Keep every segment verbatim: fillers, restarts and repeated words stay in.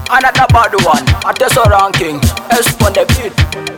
Another bad one, I test a ranking. S for the beat.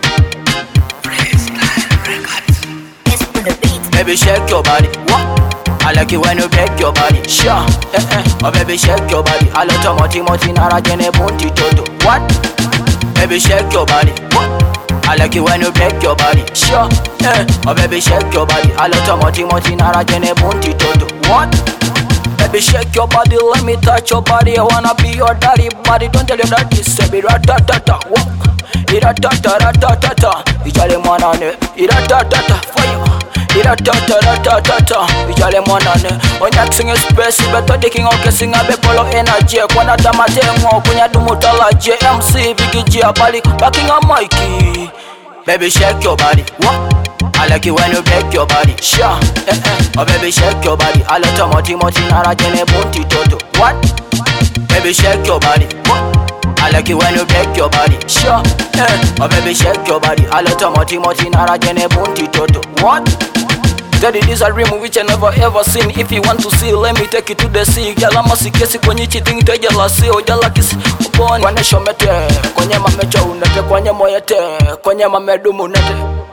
S for the beat. Baby shake your body. What? I like it when you break your body. Sure. Eh eh. Oh baby shake your body. I love to moti moti nara jene bunti toto. What? Baby shake your body. What? I like it when you break your body. Sure. Eh. Oh baby shake your body. I love to moti moti nara jene bunti toto. What? Baby shake your body, let me touch your body. I wanna be your daddy, body. Don't tell your daddy, say be ratatata. Walk, iratata ratatata. Ijale mwanane, iratata for you. Iratata ratatata. Ijale mwanane. Onyak sing space, better taking okay sing a bepolo energy. Kwana tamate mo kunya dumutala J M C Viggy Abali backing a Mikey. Baby shake your body. What? I like it when you break your body. Sure. Eh eh. Oh baby shake your body. I love to moti moti nara jene bunti toto. What? Baby shake your body. What? I like it when you break your body. Sure. Eh. Oh baby shake your body. I love to moti moti nara jene bunti toto. What? Daddy, this a dream which I never ever seen. If you want to see, let me take you to the sea. Jala masikesi kwenye cheating te jala si o jala kiss. Upon kwenye shomete, kwenye mamecha unete, kwenye moyete, kwenye mamedumu nete.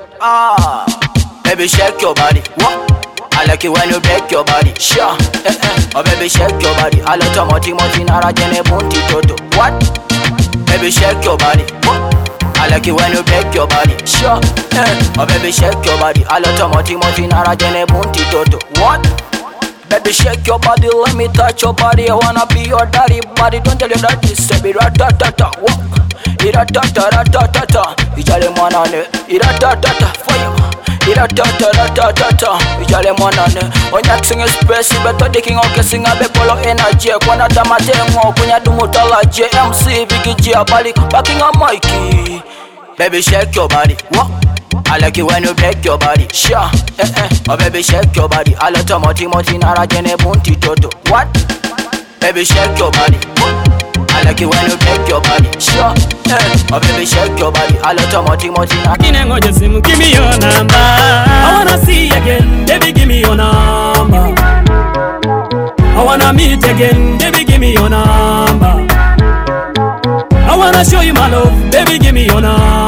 Ah, baby shake your body. What? I like it when you break your body. Sure. Eh eh. Oh baby shake your body. I love to moti moti nara jene bunti toto. What? Baby shake your body. What? I like it when you break your body. Sure. Eh. Oh baby shake your body. I love to moti moti nara jene bunti toto. What? Baby shake your body, let me touch your body. I wanna be your daddy, body. Don't tell your daddy, say be ratatata. Walk. Iratata ratatata. Ijale mwanane. Iratata for you. Iratata ratatata. Ijale mwanane. Onyak sing space, better taking okay sing a bepolo energy. Kwana tamate mo kunya dumutala J M C Viggy Abali backing a Mikey. Baby shake your body. What? I like it when you break your body. Sure. Eh eh. Oh baby shake your body. I love to moti moti nara jene bunti toto. What? Baby shake your body. What? I like it when you break your body. Sure. Eh. Oh baby shake your body. I love to moti moti nara. Kinengoje simu, give me your number. I wanna see you again, baby, give me your number. I wanna meet again, baby, give me your number. I wanna show you my love, baby, give me your number.